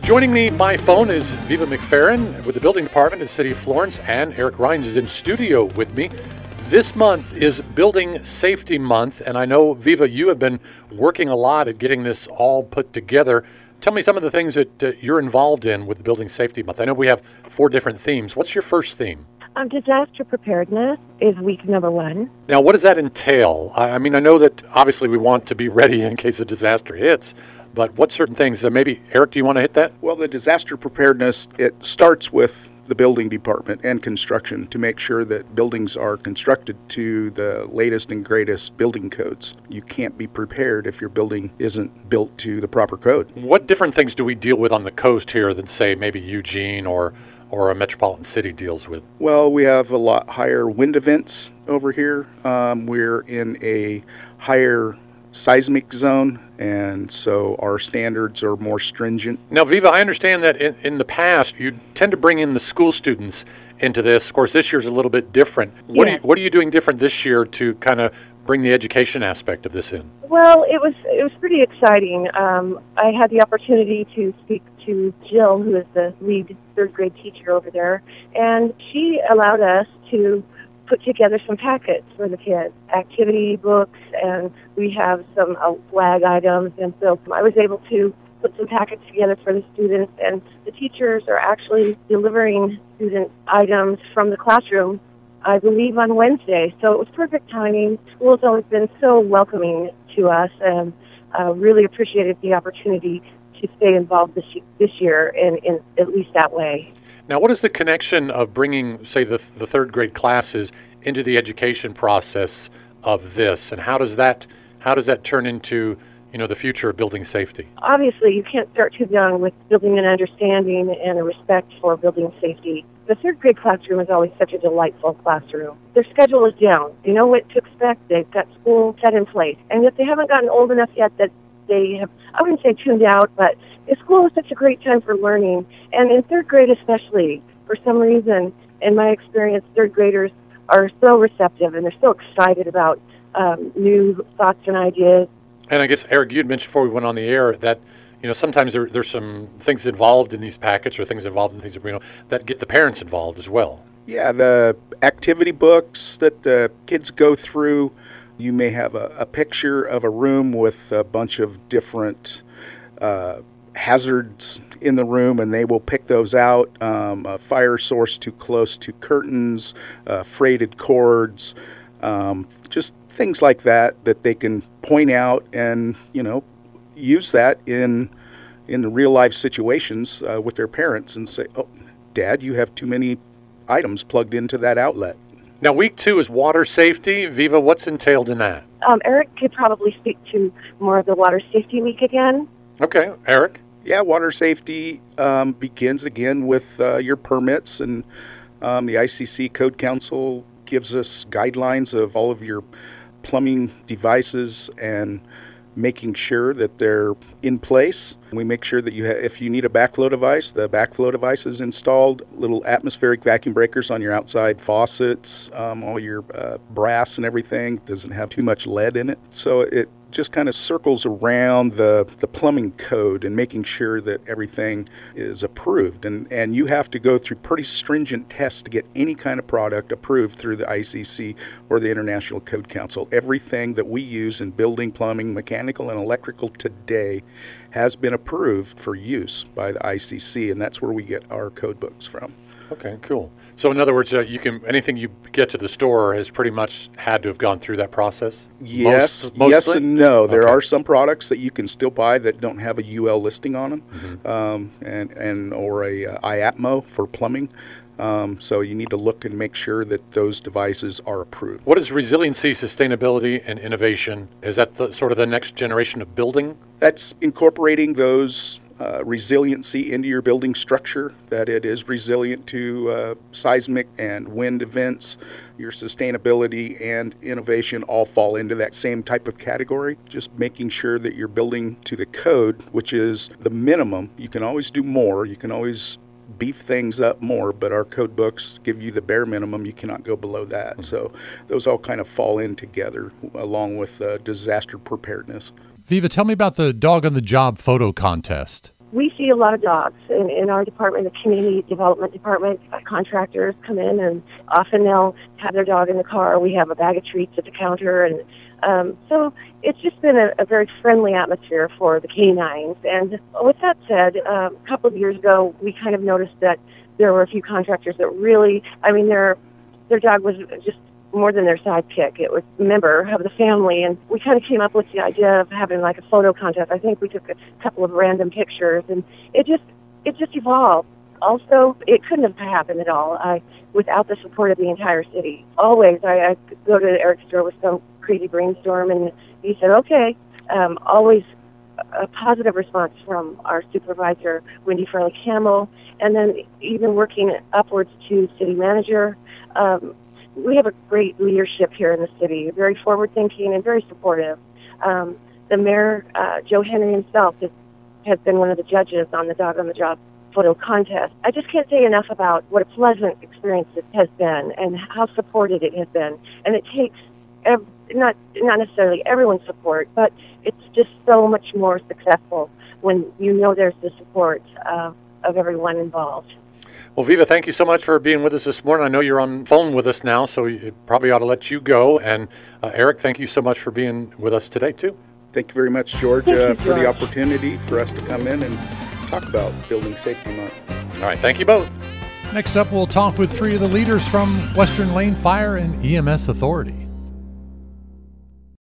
Joining me by phone is Viva McFerrin with the building department in the city of Florence, and Eric Rhines is in studio with me. This month is Building Safety Month, and I know, Viva, you have been working a lot at getting this all put together. Tell me some of the things that you're involved in with Building Safety Month. I know we have 4 different themes. What's your first theme? Disaster preparedness is week number 1. Now, what does that entail? I mean, I know that obviously we want to be ready in case a disaster hits, but what certain things? Maybe, Eric, do you want to hit that? Well, the disaster preparedness, it starts with the building department and construction to make sure that buildings are constructed to the latest and greatest building codes. You can't be prepared if your building isn't built to the proper code. What different things do we deal with on the coast here than, say, maybe Eugene or a metropolitan city deals with? Well, we have a lot higher wind events over here. We're in a higher seismic zone, and so our standards are more stringent. Now, Viva, I understand that in the past you tend to bring in the school students into this. Of course, this year's a little bit different. What are you doing different this year to kind of bring the education aspect of this in? Well, it was pretty exciting. I had the opportunity to speak to Jill, who is the lead 3rd grade teacher over there, and she allowed us to put together some packets for the kids, activity books, and we have some flag items, and so I was able to put some packets together for the students, and the teachers are actually delivering student items from the classroom, I believe, on Wednesday. So it was perfect timing. School's always been so welcoming to us, and really appreciated the opportunity to stay involved this year in at least that way. Now, what is the connection of bringing, say, the 3rd grade classes into the education process of this, and how does that turn into, the future of building safety? Obviously, you can't start too young with building an understanding and a respect for building safety. The 3rd grade classroom is always such a delightful classroom. Their schedule is down. They know what to expect. They've got school set in place. And yet they haven't gotten old enough yet that they have, I wouldn't say tuned out, but school is such a great time for learning. And in 3rd grade especially, for some reason, in my experience, 3rd graders are so receptive and they're so excited about new thoughts and ideas. And I guess, Eric, you had mentioned before we went on the air that, sometimes there's some things involved in these packets or things involved in things that get the parents involved as well. Yeah, the activity books that the kids go through, you may have a picture of a room with a bunch of different hazards in the room, and they will pick those out. A fire source too close to curtains, freighted cords, just things like that they can point out and, use that in the real life situations with their parents and say, "Oh, Dad, you have too many items plugged into that outlet." Now, week 2 is water safety. Viva, what's entailed in that? Eric could probably speak to more of the water safety week again. Okay, Eric. Yeah, water safety begins again with your permits, and the ICC Code Council gives us guidelines of all of your plumbing devices and making sure that they're in place. We make sure that if you need a backflow device, the backflow device is installed, little atmospheric vacuum breakers on your outside faucets, all your brass and everything doesn't have too much lead in it. So it just kind of circles around the plumbing code and making sure that everything is approved. And you have to go through pretty stringent tests to get any kind of product approved through the ICC or the International Code Council. Everything that we use in building, plumbing, mechanical, and electrical today has been approved for use by the ICC, and that's where we get our code books from. Okay, cool. So in other words, anything you get to the store has pretty much had to have gone through that process? Yes, mostly? Yes and no. Okay. There are some products that you can still buy that don't have a UL listing on them, Mm-hmm. or a IAPMO for plumbing. So you need to look and make sure that those devices are approved. What is resiliency, sustainability, and innovation? Is that sort of the next generation of building? That's incorporating those resiliency into your building structure, that it is resilient to seismic and wind events. Your sustainability and innovation all fall into that same type of category. Just making sure that you're building to the code, which is the minimum. You can always do more. You can always beef things up more, but our code books give you the bare minimum. You cannot go below that. Mm-hmm. So those all kind of fall in together along with disaster preparedness. Viva, tell me about the Dog on the Job photo contest. we see a lot of dogs in our department, the community development department. Contractors come in, and often they'll have their dog in the car. We have a bag of treats at the counter, and so it's just been a very friendly atmosphere for the canines. And with that said, a couple of years ago, we kind of noticed that there were a few contractors that really, I mean, their dog was just more than their sidekick. It was a member of the family, and we kind of came up with the idea of having like a photo contest. I think we took a couple of random pictures, and it just evolved. Also, it couldn't have happened at all without the support of the entire city. Always, I go to Eric's store with some crazy brainstorm, and he said, okay. Always a positive response from our supervisor, Wendy Farley-Campbell, and then even working upwards to city manager. We have a great leadership here in the city, very forward-thinking and very supportive. The mayor, Joe Henry himself, has been one of the judges on the Dog on the Job photo contest. I just can't say enough about what a pleasant experience it has been and how supported it has been. And it takes not necessarily everyone's support, but it's just so much more successful when you know there's the support of everyone involved. Well, Viva, thank you so much for being with us this morning. I know you're on phone with us now, so it probably ought to let you go. And Eric, thank you so much for being with us today, too. Thank you very much, George, for the opportunity for us to come in and talk about Building Safety Month. All right, thank you both. Next up, we'll talk with three of the leaders from Western Lane Fire and EMS Authority.